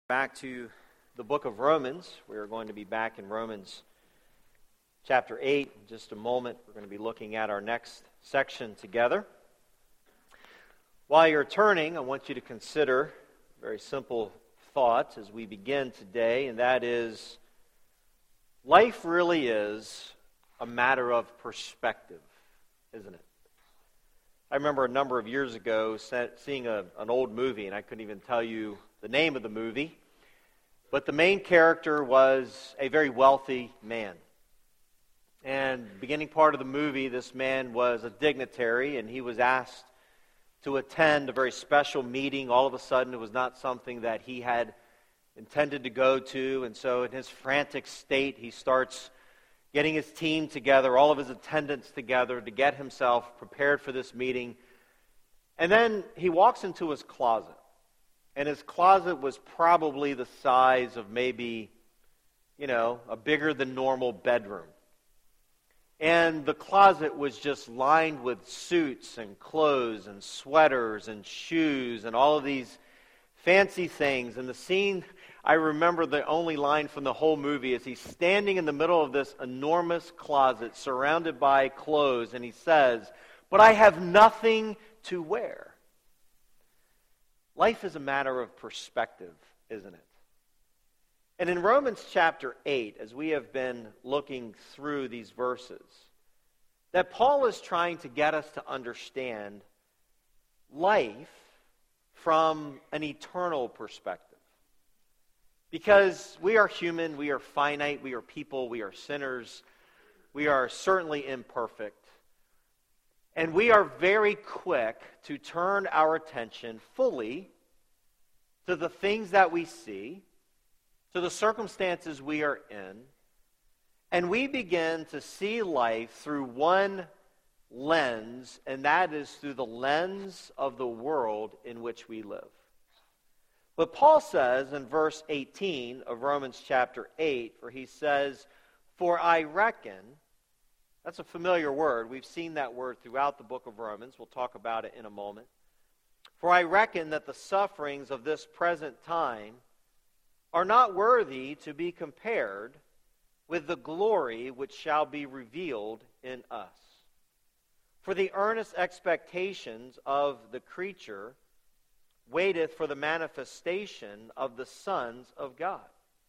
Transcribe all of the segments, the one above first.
Back to the book of Romans. We are going to be back in Romans chapter 8 in just a moment. We're going to be looking at our next section together. While you're turning, I want you to consider a very simple thought as we begin today, and that is, life really is a matter of perspective, isn't it? I remember a number of years ago seeing an old movie, and I couldn't even tell you the name of the movie, but the main character was a very wealthy man. And the beginning part of the movie, this man was a dignitary, and he was asked to attend a very special meeting. All of a sudden, it was not something that he had intended to go to, and so in his frantic state, he starts getting his team together, all of his attendants together to get himself prepared for this meeting. And then he walks into his closet. And his closet was probably the size of maybe, a bigger than normal bedroom. And the closet was just lined with suits and clothes and sweaters and shoes and all of these fancy things. And the scene, I remember the only line from the whole movie is he's standing in the middle of this enormous closet surrounded by clothes, and he says, "But I have nothing to wear." Life is a matter of perspective, isn't it? And in Romans chapter 8, as we have been looking through these verses, that Paul is trying to get us to understand life from an eternal perspective. Because we are human, we are finite, we are people, we are sinners, we are certainly imperfect. And we are very quick to turn our attention fully to the things that we see, to the circumstances we are in, and we begin to see life through one lens, and that is through the lens of the world in which we live. But Paul says in verse 18 of Romans chapter 8, where he says, "For I reckon," that's a familiar word. We've seen that word throughout the book of Romans. We'll talk about it in a moment. "For I reckon that the sufferings of this present time are not worthy to be compared with the glory which shall be revealed in us. For the earnest expectations of the creature waiteth for the manifestation of the sons of God.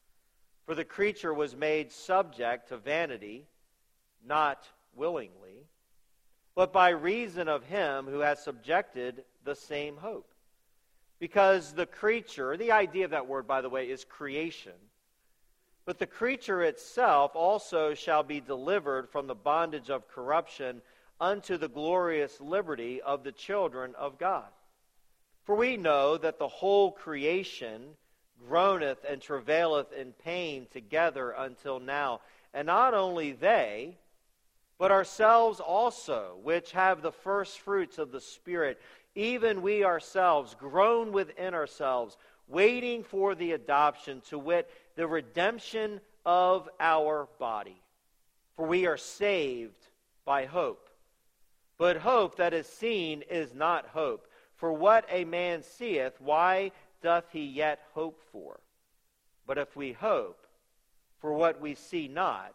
For the creature was made subject to vanity, not willingly, but by reason of him who has subjected the same hope. Because the creature," the idea of that word, by the way, is creation, "but the creature itself also shall be delivered from the bondage of corruption unto the glorious liberty of the children of God. For we know that the whole creation groaneth and travaileth in pain together until now. And not only they, but ourselves also, which have the first fruits of the Spirit, even we ourselves groan within ourselves, waiting for the adoption, to wit, the redemption of our body. For we are saved by hope. But hope that is seen is not hope. For what a man seeth, why doth he yet hope for? But if we hope for what we see not,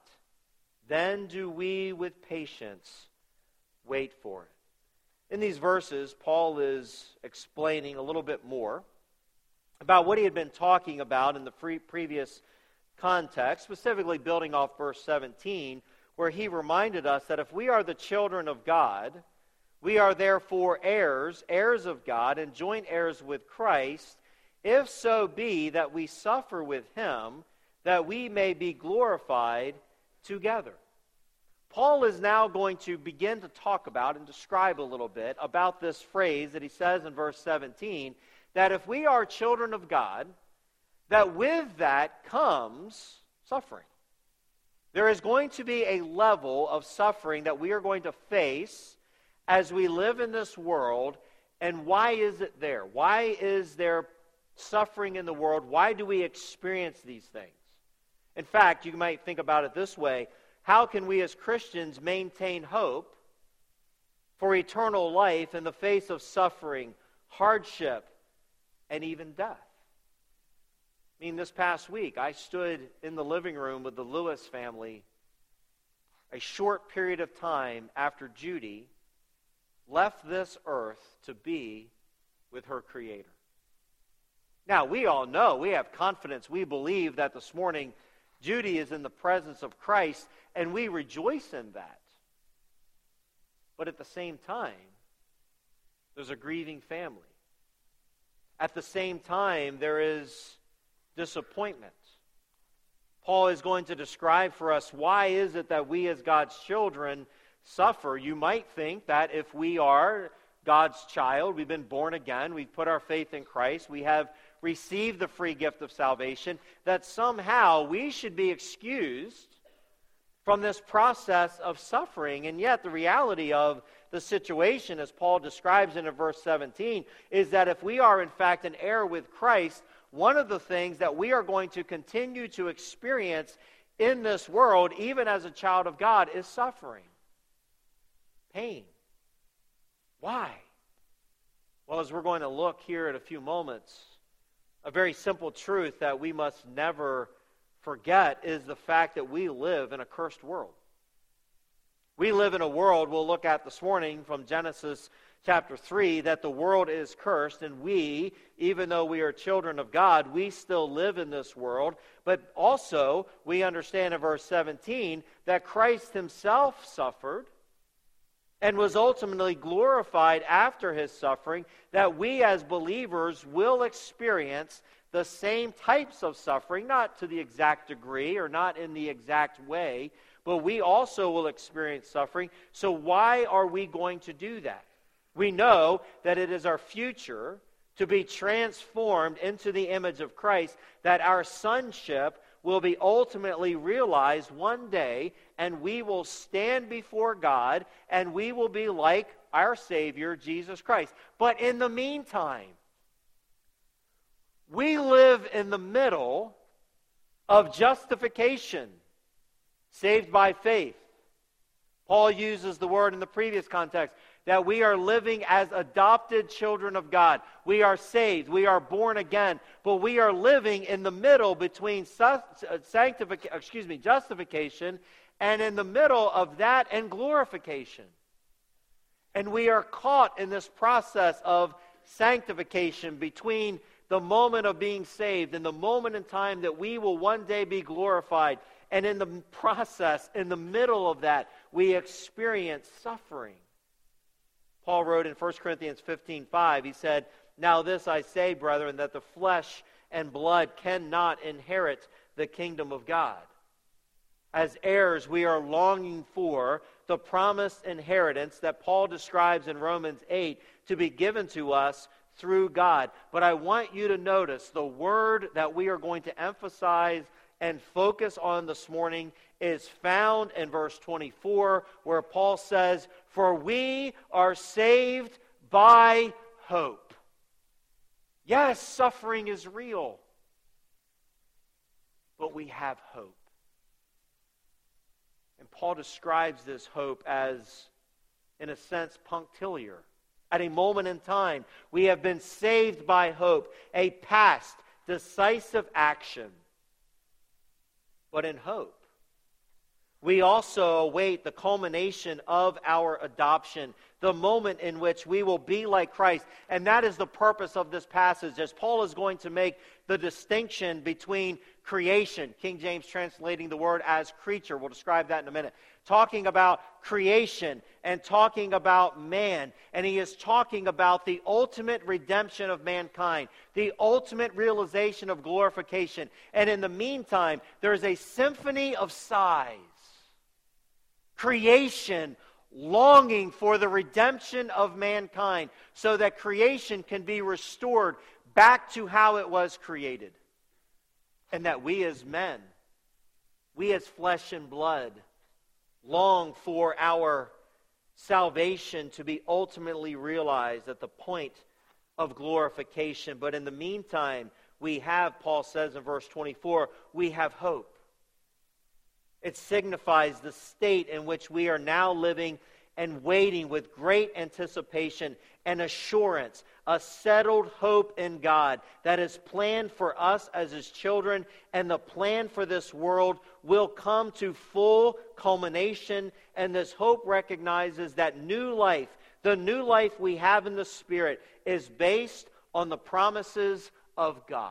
then do we with patience wait for it." In these verses, Paul is explaining a little bit more about what he had been talking about in the previous context, specifically building off verse 17, where he reminded us that if we are the children of God, we are therefore heirs, heirs of God, and joint heirs with Christ, if so be that we suffer with him, that we may be glorified together. Paul is now going to begin to talk about and describe a little bit about this phrase that he says in verse 17, that if we are children of God, that with that comes suffering. There is going to be a level of suffering that we are going to face as we live in this world. And why is it there? Why is there suffering in the world? Why do we experience these things? In fact, you might think about it this way: how can we as Christians maintain hope for eternal life in the face of suffering, hardship, and even death? I mean, this past week, I stood in the living room with the Lewis family a short period of time after Judy left this earth to be with her Creator. Now, we all know, we have confidence, we believe that this morning Judy is in the presence of Christ, and we rejoice in that. But at the same time, there's a grieving family. At the same time, there is disappointment. Paul is going to describe for us why is it that we as God's children suffer. You might think that if we are God's child, we've been born again, we've put our faith in Christ, we have received the free gift of salvation, that somehow we should be excused from this process of suffering. And yet the reality of the situation, as Paul describes in verse 17, is that if we are in fact an heir with Christ, one of the things that we are going to continue to experience in this world, even as a child of God, is suffering. Pain. Why? Well, as we're going to look here in a few moments, a very simple truth that we must never forget is the fact that we live in a cursed world. We live in a world, we'll look at this morning from Genesis chapter 3, that the world is cursed, and we, even though we are children of God, we still live in this world. But also, we understand in verse 17 that Christ himself suffered and was ultimately glorified after his suffering, that we as believers will experience the same types of suffering, not to the exact degree or not in the exact way, but we also will experience suffering. So why are we going to do that? We know that it is our future to be transformed into the image of Christ, that our sonship will be ultimately realized one day, and we will stand before God, and we will be like our Savior, Jesus Christ. But in the meantime, we live in the middle of justification, saved by faith. Paul uses the word in the previous context, that we are living as adopted children of God. We are saved, we are born again, but we are living in the middle between justification, and in the middle of that and glorification. And we are caught in this process of sanctification between the moment of being saved and the moment in time that we will one day be glorified. And in the process, in the middle of that, we experience suffering. Paul wrote in 1 Corinthians 15:5, he said, "Now this I say, brethren, that the flesh and blood cannot inherit the kingdom of God." As heirs, we are longing for the promised inheritance that Paul describes in Romans 8 to be given to us through God. But I want you to notice the word that we are going to emphasize and focus on this morning is found in verse 24, where Paul says, "For we are saved by hope." Yes, suffering is real, but we have hope. And Paul describes this hope as, in a sense, punctiliar. At a moment in time, we have been saved by hope, a past, decisive action. But in hope, we also await the culmination of our adoption, the moment in which we will be like Christ. And that is the purpose of this passage, as Paul is going to make the distinction between creation, King James translating the word as creature, we'll describe that in a minute, talking about creation and talking about man. And he is talking about the ultimate redemption of mankind, the ultimate realization of glorification. And in the meantime, there is a symphony of sighs. Creation longing for the redemption of mankind so that creation can be restored back to how it was created. And that we as men, we as flesh and blood, long for our salvation to be ultimately realized at the point of glorification. But in the meantime, we have, Paul says in verse 24, we have hope. It signifies the state in which we are now living and waiting with great anticipation and assurance, a settled hope in God that is planned for us as His children, and the plan for this world will come to full culmination. And this hope recognizes that new life, the new life we have in the Spirit, is based on the promises of God.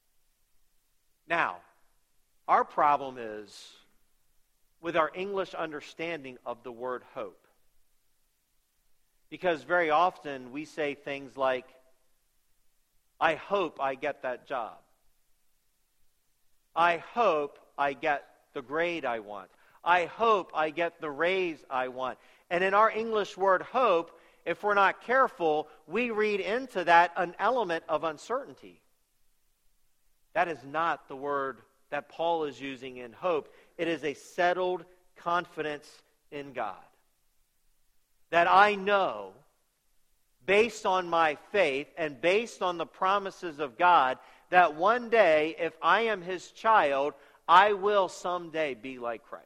Now, our problem is with our English understanding of the word hope. Because very often we say things like, I hope I get that job. I hope I get the grade I want. I hope I get the raise I want. And in our English word hope, if we're not careful, we read into that an element of uncertainty. That is not the word that Paul is using in hope. It is a settled confidence in God. That I know, based on my faith and based on the promises of God, that one day, if I am His child, I will someday be like Christ.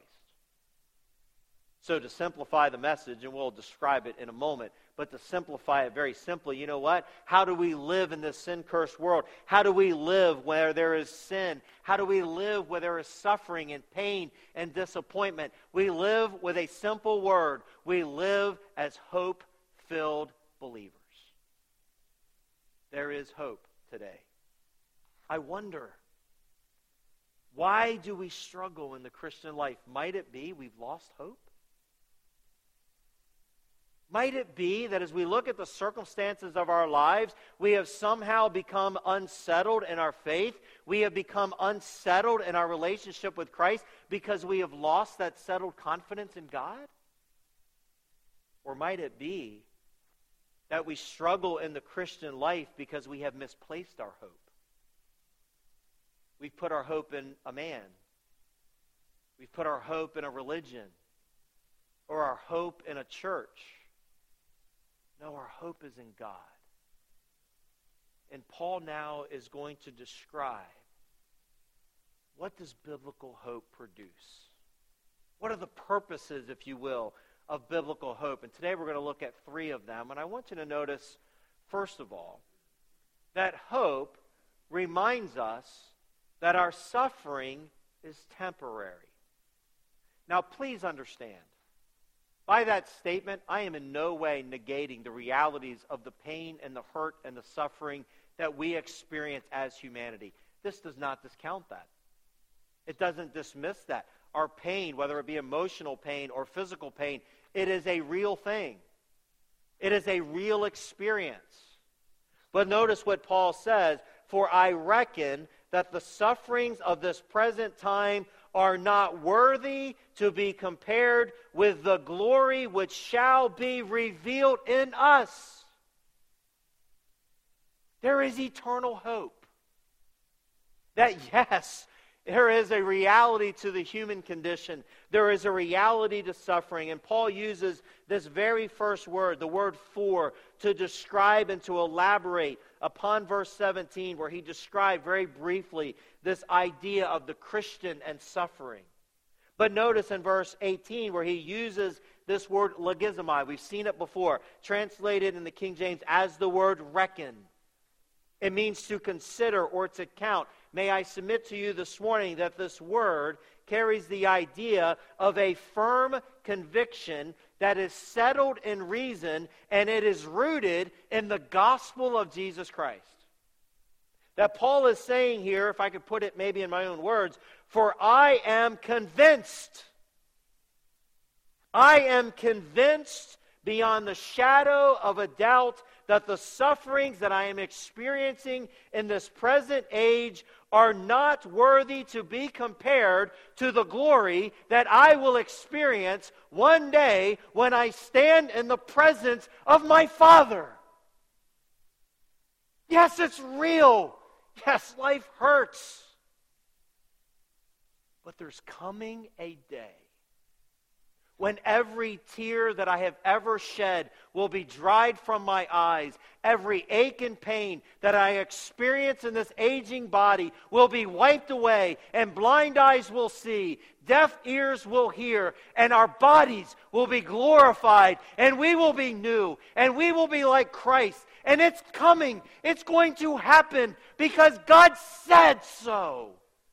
So to simplify the message, and we'll describe it in a moment, but to simplify it very simply, you know what? How do we live in this sin-cursed world? How do we live where there is sin? How do we live where there is suffering and pain and disappointment? We live with a simple word. We live as hope-filled believers. There is hope today. I wonder, why do we struggle in the Christian life? Might it be we've lost hope? Might it be that as we look at the circumstances of our lives, we have somehow become unsettled in our faith? We have become unsettled in our relationship with Christ because we have lost that settled confidence in God? Or might it be that we struggle in the Christian life because we have misplaced our hope? We've put our hope in a man. We've put our hope in a religion. Or our hope in a church. No, our hope is in God. And Paul now is going to describe, what does biblical hope produce? What are the purposes, if you will, of biblical hope? And today we're going to look at 3 of them. And I want you to notice, first of all, that hope reminds us that our suffering is temporary. Now, please understand, by that statement, I am in no way negating the realities of the pain and the hurt and the suffering that we experience as humanity. This does not discount that. It doesn't dismiss that. Our pain, whether it be emotional pain or physical pain, it is a real thing. It is a real experience. But notice what Paul says, for I reckon that the sufferings of this present time are not worthy to be compared with the glory which shall be revealed in us. There is eternal hope. That yes, there is a reality to the human condition. There is a reality to suffering. And Paul uses this very first word, the word for, to describe and to elaborate upon verse 17, where he described very briefly this idea of the Christian and suffering. But notice in verse 18 where he uses this word logizomai. We've seen it before, translated in the King James as the word reckon. It means to consider or to count. May I submit to you this morning that this word carries the idea of a firm conviction that is settled in reason, and it is rooted in the gospel of Jesus Christ. That Paul is saying here, if I could put it maybe in my own words, for I am convinced beyond the shadow of a doubt that the sufferings that I am experiencing in this present age are not worthy to be compared to the glory that I will experience one day when I stand in the presence of my Father. Yes, it's real. Yes, life hurts. But there's coming a day when every tear that I have ever shed will be dried from my eyes. Every ache and pain that I experience in this aging body will be wiped away, and blind eyes will see, deaf ears will hear, and our bodies will be glorified, and we will be new, and we will be like Christ. And it's coming. It's going to happen because God said so.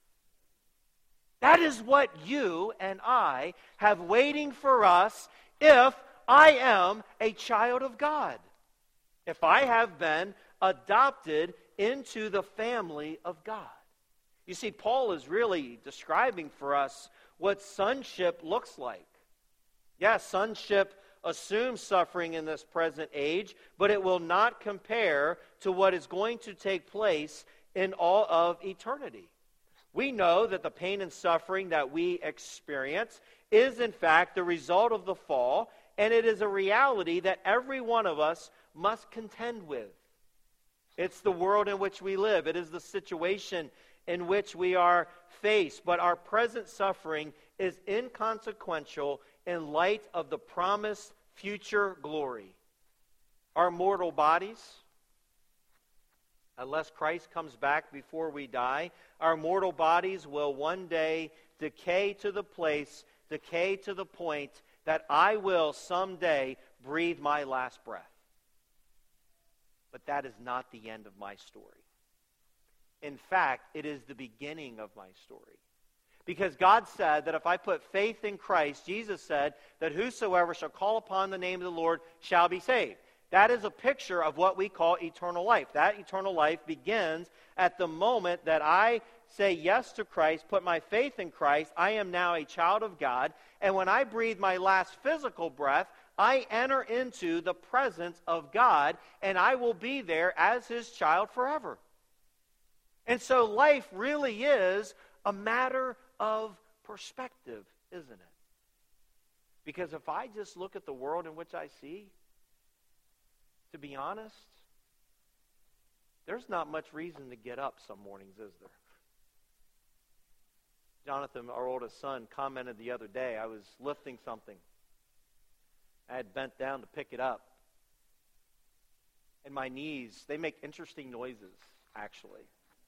That is what you and I have waiting for us if I am a child of God. If I have been adopted into the family of God. You see, Paul is really describing for us what sonship looks like. Yes, sonship assumes suffering in this present age, but it will not compare to what is going to take place in all of eternity. We know that the pain and suffering that we experience is in fact the result of the fall, and it is a reality that every one of us must contend with. It's the world in which we live. It is the situation in which we are faced. But our present suffering is inconsequential in light of the promised future glory. Our mortal bodies, unless Christ comes back before we die, our mortal bodies will one day decay to the point that I will someday breathe my last breath. But that is not the end of my story. In fact, it is the beginning of my story. Because God said that if I put faith in Christ, Jesus said that whosoever shall call upon the name of the Lord shall be saved. That is a picture of what we call eternal life. That eternal life begins at the moment that I say yes to Christ, put my faith in Christ. I am now a child of God. And when I breathe my last physical breath, I enter into the presence of God, and I will be there as His child forever. And so life really is a matter of perspective, isn't it? Because if I just look at the world in which I see, to be honest, there's not much reason to get up some mornings, is there? Jonathan, our oldest son, commented the other day, I was lifting something. I had bent down to pick it up. And my knees, they make interesting noises, actually.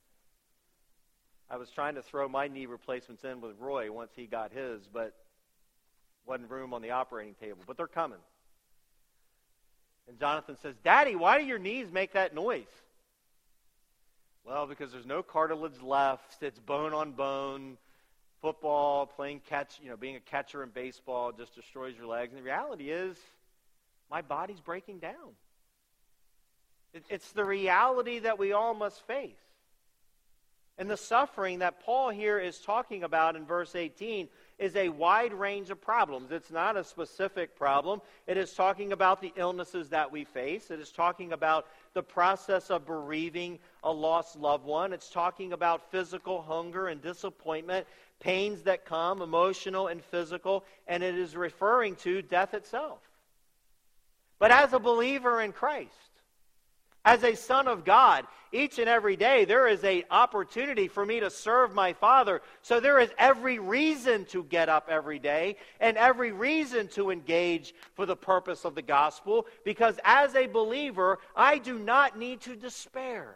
I was trying to throw my knee replacements in with Roy once he got his, but wasn't room on the operating table. But they're coming. And Jonathan says, Daddy, why do your knees make that noise? Well, because there's no cartilage left. It's bone on bone. Football, playing catch, being a catcher in baseball just destroys your legs. And the reality is, my body's breaking down. It's the reality that we all must face. And the suffering that Paul here is talking about in verse 18 is a wide range of problems. It's not a specific problem. It is talking about the illnesses that we face. It is talking about the process of bereaving a lost loved one. It's talking about physical hunger and disappointment, pains that come, emotional and physical, and it is referring to death itself. But as a believer in Christ, as a son of God, each and every day there is an opportunity for me to serve my Father. So there is every reason to get up every day and every reason to engage for the purpose of the gospel, because as a believer, I do not need to despair.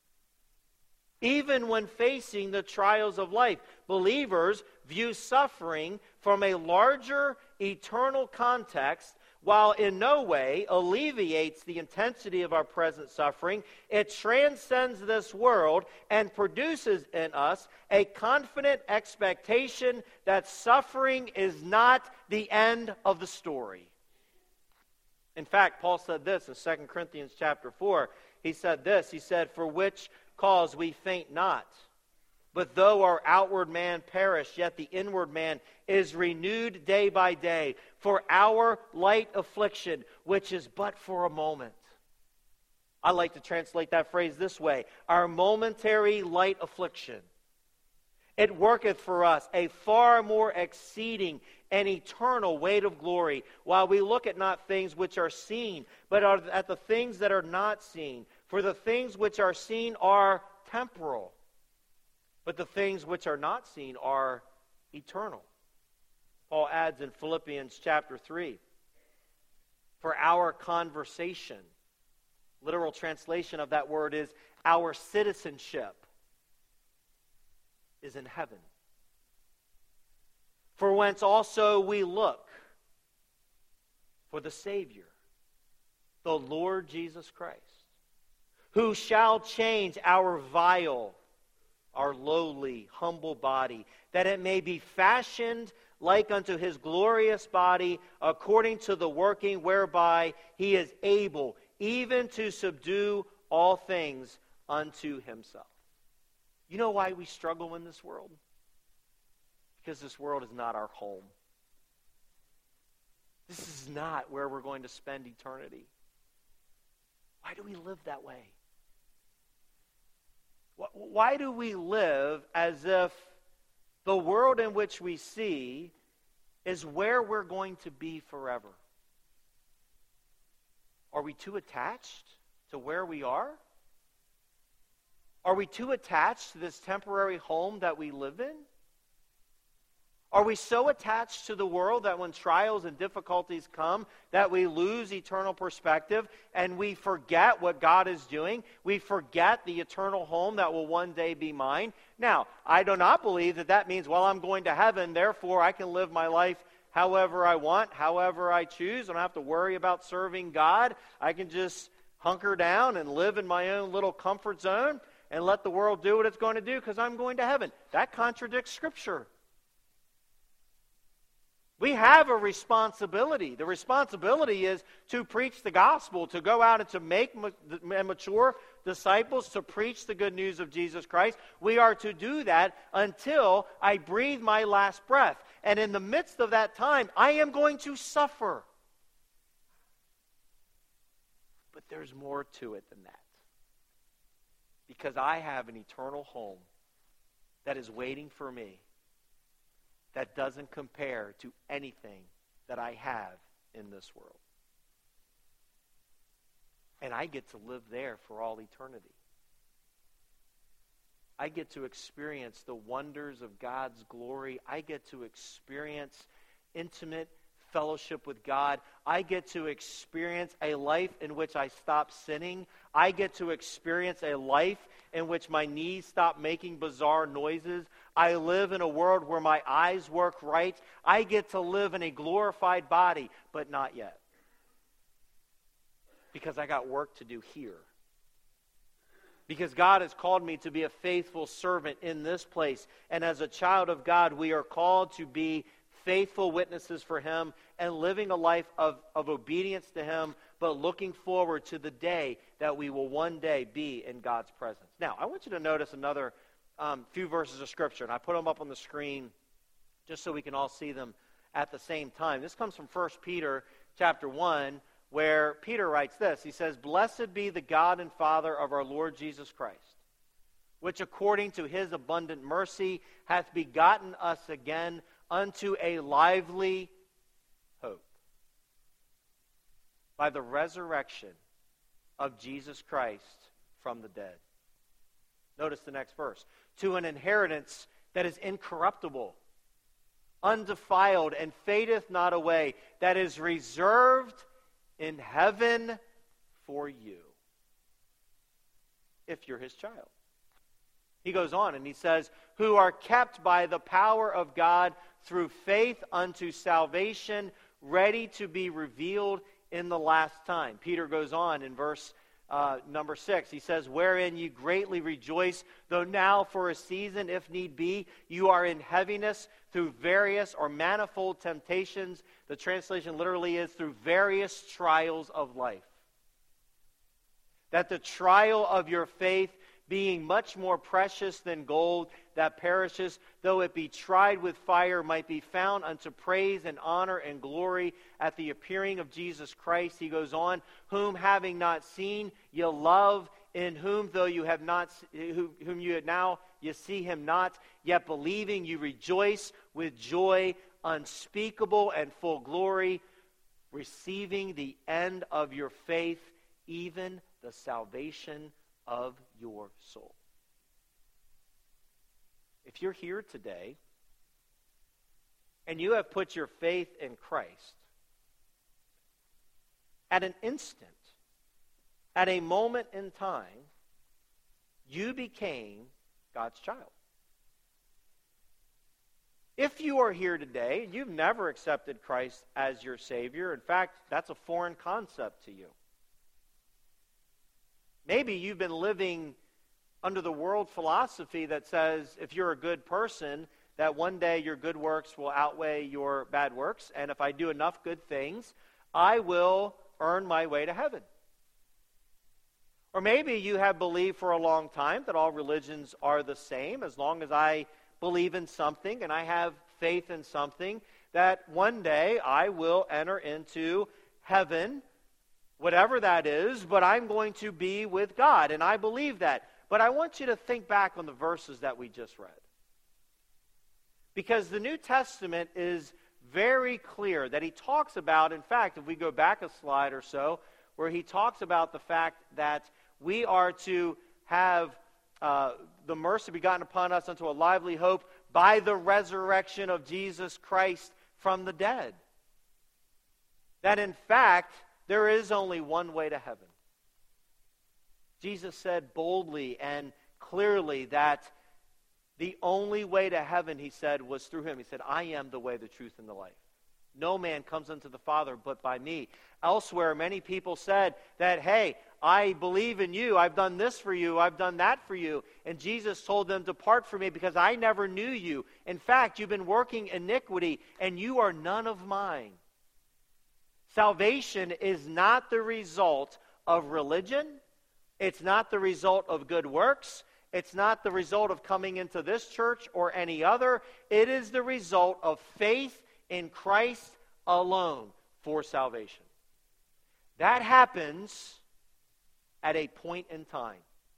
Even when facing the trials of life, believers view suffering from a larger eternal context. While in no way alleviates the intensity of our present suffering, it transcends this world and produces in us a confident expectation that suffering is not the end of the story. In fact, Paul said this in 2 Corinthians chapter 4. He said this, he said, "For which cause we faint not. But though our outward man perish, yet the inward man is renewed day by day. For our light affliction, which is but for a moment." I like to translate that phrase this way: our momentary light affliction. It worketh for us a far more exceeding and eternal weight of glory, while we look at not things which are seen, but at the things that are not seen. For the things which are seen are temporal, but the things which are not seen are eternal. Paul adds in Philippians chapter 3, for our conversation, literal translation of that word is our citizenship is in heaven. For whence also we look for the Savior, the Lord Jesus Christ, who shall change our vile, our lowly, humble body, that it may be fashioned like unto his glorious body, according to the working whereby he is able even to subdue all things unto himself. You know why we struggle in this world? Because this world is not our home. This is not where we're going to spend eternity. Why do we live that way? Why do we live as if the world in which we see is where we're going to be forever? Are we too attached to where we are? Are we too attached to this temporary home that we live in? Are we so attached to the world that when trials and difficulties come, that we lose eternal perspective and we forget what God is doing? We forget the eternal home that will one day be mine? Now, I do not believe that that means, well, I'm going to heaven, therefore I can live my life however I want, however I choose. I don't have to worry about serving God. I can just hunker down and live in my own little comfort zone and let the world do what it's going to do because I'm going to heaven. That contradicts Scripture. We have a responsibility. The responsibility is to preach the gospel, to go out and to make and mature disciples, to preach the good news of Jesus Christ. We are to do that until I breathe my last breath. And in the midst of that time, I am going to suffer. But there's more to it than that. Because I have an eternal home that is waiting for me, that doesn't compare to anything that I have in this world. And I get to live there for all eternity. I get to experience the wonders of God's glory. I get to experience intimate fellowship with God. I get to experience a life in which I stop sinning. I get to experience a life in which my knees stop making bizarre noises. I live in a world where my eyes work right. I get to live in a glorified body, but not yet. Because I got work to do here. Because God has called me to be a faithful servant in this place. And as a child of God, we are called to be faithful witnesses for Him and living a life of obedience to Him, but looking forward to the day that we will one day be in God's presence. Now, I want you to notice another few verses of Scripture, and I put them up on the screen just so we can all see them at the same time. This comes from 1 Peter chapter 1, where Peter writes this. He says, "Blessed be the God and Father of our Lord Jesus Christ, which according to His abundant mercy hath begotten us again unto a lively hope by the resurrection of Jesus Christ from the dead." Notice the next verse. "To an inheritance that is incorruptible, undefiled, and fadeth not away, that is reserved in heaven for you, if you're His child." He goes on and he says, "Who are kept by the power of God through faith unto salvation, ready to be revealed in the last time." Peter goes on in verse number 6. He says, "Wherein ye greatly rejoice, though now for a season, if need be, you are in heaviness through various or manifold temptations." The translation literally is through various trials of life. "That the trial of your faith, being much more precious than gold that perishes, though it be tried with fire, might be found unto praise and honor and glory at the appearing of Jesus Christ." He goes on, "Whom having not seen, ye love, in whom though you have not, whom you now ye see Him not, yet believing you rejoice with joy unspeakable and full glory, receiving the end of your faith, even the salvation of your soul." If you're here today and you have put your faith in Christ, at an instant, at a moment in time, you became God's child. If you are here today and you've never accepted Christ as your Savior, in fact, that's a foreign concept to you. Maybe you've been living under the world philosophy that says if you're a good person, that one day your good works will outweigh your bad works, and if I do enough good things, I will earn my way to heaven. Or maybe you have believed for a long time that all religions are the same. As long as I believe in something and I have faith in something, that one day I will enter into heaven, whatever that is, but I'm going to be with God, and I believe that. But I want you to think back on the verses that we just read. Because the New Testament is very clear that he talks about, in fact, if we go back a slide or so, where he talks about the fact that we are to have the mercy begotten upon us unto a lively hope by the resurrection of Jesus Christ from the dead. That in fact, there is only one way to heaven. Jesus said boldly and clearly that the only way to heaven, he said, was through him. He said, I am the way, the truth, and the life. No man comes unto the Father but by me. Elsewhere, many people said that, hey, I believe in you. I've done this for you. I've done that for you. And Jesus told them, depart from me because I never knew you. In fact, you've been working iniquity and you are none of mine. Salvation is not the result of religion. It's not the result of good works. It's not the result of coming into this church or any other. It is the result of faith in Christ alone for salvation. That happens at a point in time.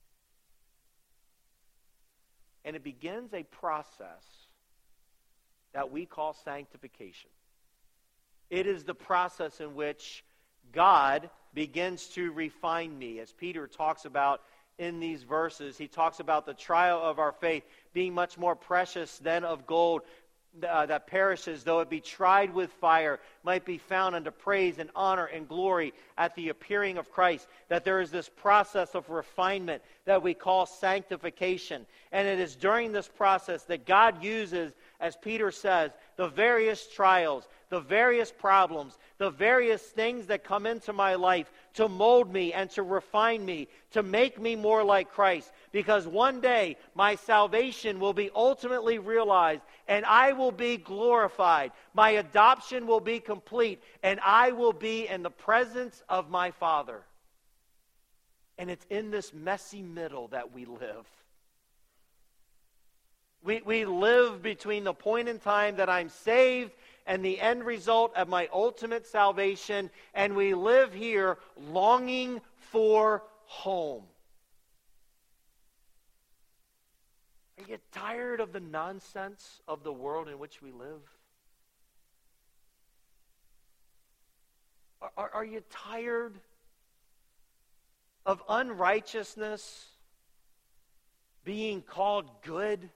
And it begins a process that we call sanctification. It is the process in which God begins to refine me. As Peter talks about in these verses, he talks about the trial of our faith being much more precious than of gold that perishes, though it be tried with fire, might be found unto praise and honor and glory at the appearing of Christ. That there is this process of refinement that we call sanctification. And it is during this process that God uses, as Peter says, the various trials, the various problems, the various things that come into my life to mold me and to refine me, to make me more like Christ. Because one day my salvation will be ultimately realized and I will be glorified. My adoption will be complete and I will be in the presence of my Father. And it's in this messy middle that we live. We live between the point in time that I'm saved and the end result of my ultimate salvation, and we live here longing for home. Are you tired of the nonsense of the world in which we live? Are you tired of unrighteousness being called good?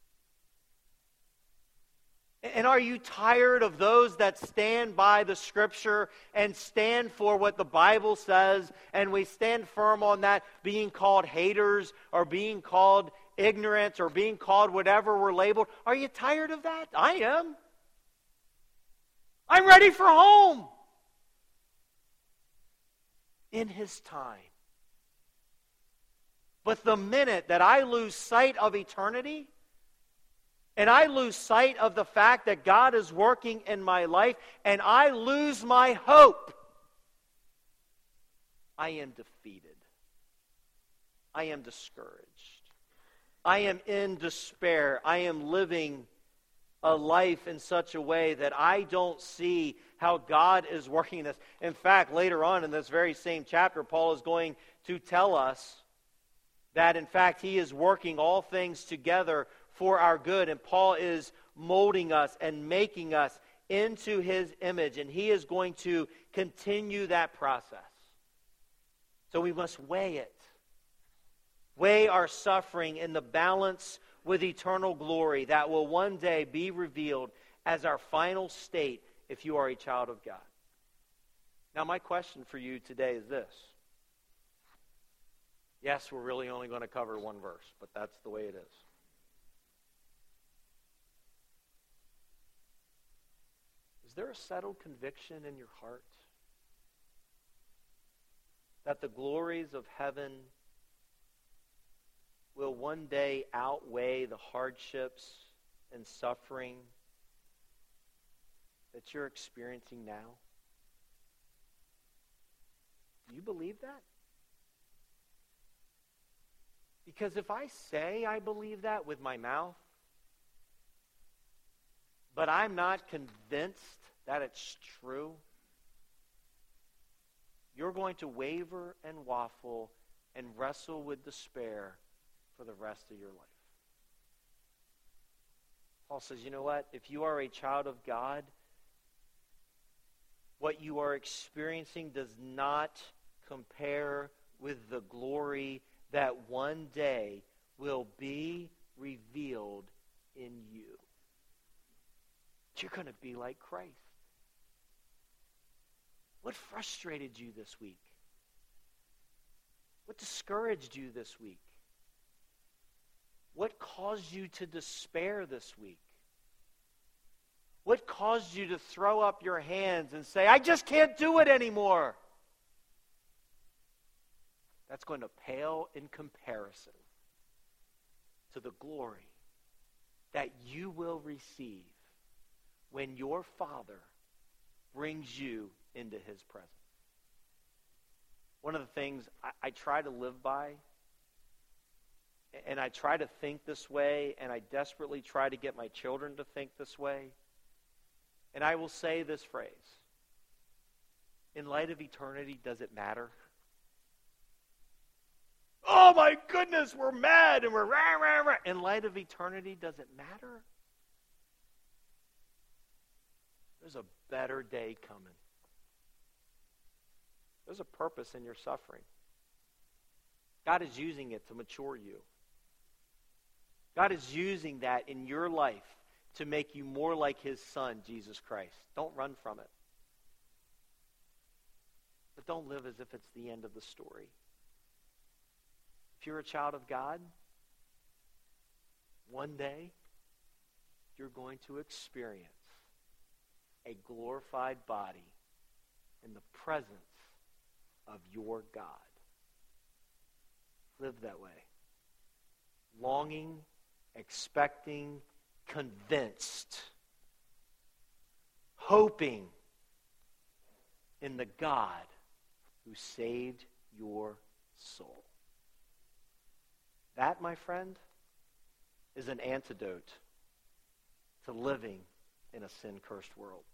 And are you tired of those that stand by the Scripture and stand for what the Bible says, and we stand firm on that, being called haters or being called ignorant or being called whatever we're labeled? Are you tired of that? I am. I'm ready for home. In His time. But the minute that I lose sight of eternity, and I lose sight of the fact that God is working in my life, and I lose my hope, I am defeated. I am discouraged. I am in despair. I am living a life in such a way that I don't see how God is working this. In fact, later on in this very same chapter, Paul is going to tell us that, in fact, he is working all things together for our good. And Paul is molding us and making us into his image. And he is going to continue that process. So we must weigh it. Weigh our suffering in the balance with eternal glory that will one day be revealed as our final state if you are a child of God. Now, my question for you today is this. Yes, we're really only going to cover one verse, but that's the way it is. Is there a settled conviction in your heart that the glories of heaven will one day outweigh the hardships and suffering that you're experiencing now? Do you believe that? Because if I say I believe that with my mouth, but I'm not convinced that it's true, you're going to waver and waffle and wrestle with despair for the rest of your life. Paul says, you know what? If you are a child of God, what you are experiencing does not compare with the glory that one day will be revealed in you. You're going to be like Christ. What frustrated you this week? What discouraged you this week? What caused you to despair this week? What caused you to throw up your hands and say, I just can't do it anymore? That's going to pale in comparison to the glory that you will receive when your Father brings you into His presence. One of the things I try to live by, and I try to think this way, and I desperately try to get my children to think this way, and I will say this phrase: in light of eternity, does it matter? Oh my goodness, we're mad and we're rah, rah, rah. In light of eternity, does it matter? There's a better day coming. There's a purpose in your suffering. God is using it to mature you. God is using that in your life to make you more like His Son, Jesus Christ. Don't run from it. But don't live as if it's the end of the story. If you're a child of God, one day you're going to experience a glorified body in the presence of your God. Live that way. Longing, expecting, convinced, hoping in the God who saved your soul. That, my friend, is an antidote to living in a sin-cursed world.